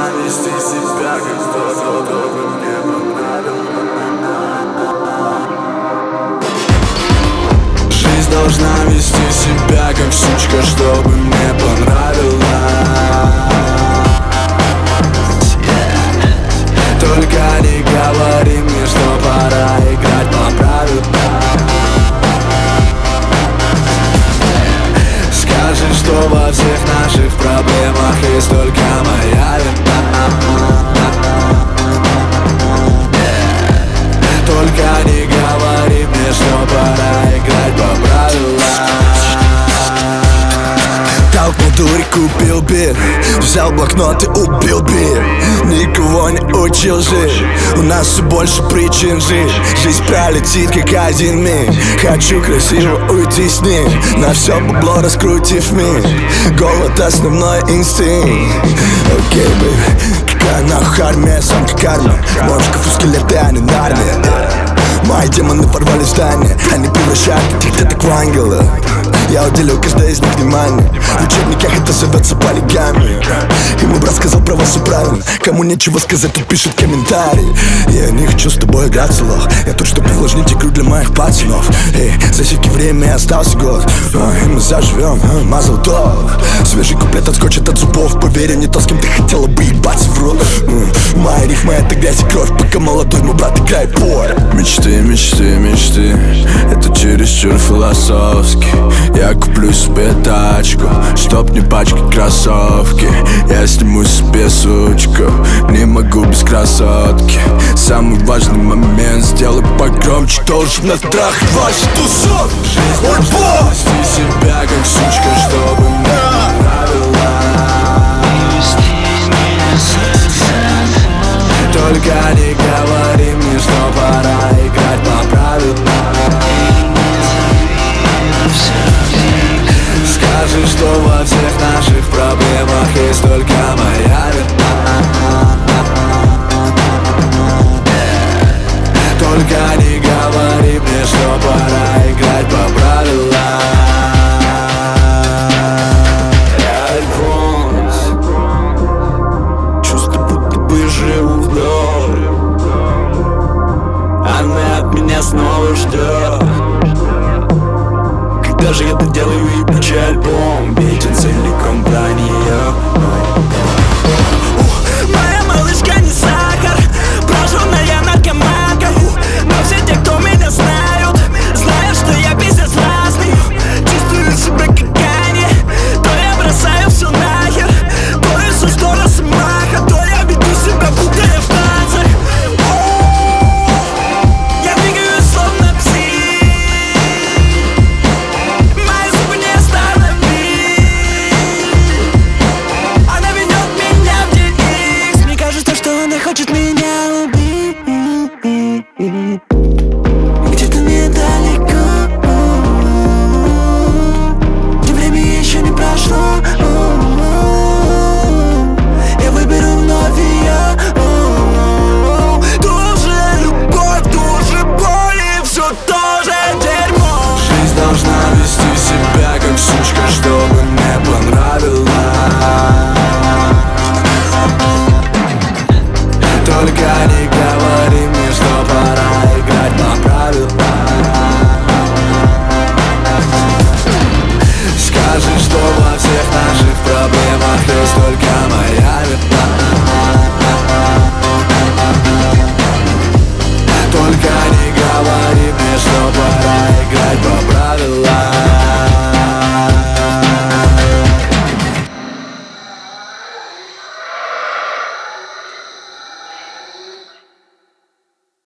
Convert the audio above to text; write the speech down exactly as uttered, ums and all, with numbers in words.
должна вести себя, как кто-то добрый мне понравился. Жизнь должна вести себя, как сучка, чтобы мне понравилась. Только не говори мне, что пора играть по правилам. Скажи, что во всех наших проблемах есть только моя вина. Только не говори мне, что пора играть по правилам. Толкнул дури, купил бир, взял блокнот и убил бир. Никого не учил жить, у нас все больше причин жить. Жизнь пролетит, как один миг. Хочу красиво уйти с ним, на все бабло раскрутив мир. Голод — основной инстинкт. Окей, okay, бэйби, какая нахуй армия, сам как армия. В моем шкафу скелеты, а не армия. Мои демоны ворвались в здание, они превращают этих деток в ангелов. Я уделю каждой из них внимание. В учебниках это зовется полигамия. Ему брат сказал, про вас все правильно. Кому нечего сказать, тут пишут комментарии. Я не хочу с тобой играть в лох. Я тут, чтобы увлажнить игру для моих пацанов. Эй, засеки время, остался год, а, и мы заживем, а, мазал тов. Свежий куплет отскочит от зубов. Поверь, не то, с кем ты хотела бы ебаться в рот. Мои рифмы — это грязь и кровь. Пока молодой мой брат играет пор. Мечты, мечты, мечты, это чересчур философски. Я куплю себе тачку, чтоб не пачкать кроссовки. Я сниму себе сучку, не могу без красотки. Самый важный момент, сделай погромче, должен натрахать ваши тусовки. Жизнь должна вести себя, как сучка, чтобы мне понравилась. Только не говори мне, что пора играть по правилам. Скажи, что во всех наших проблемах есть только моя вина. Только не говори мне, что пора играть по правилам. Я альфонс, чувство, будто бы живу вдоль. Она от меня снова ждет. Когда же я доделаю ебучий альбом?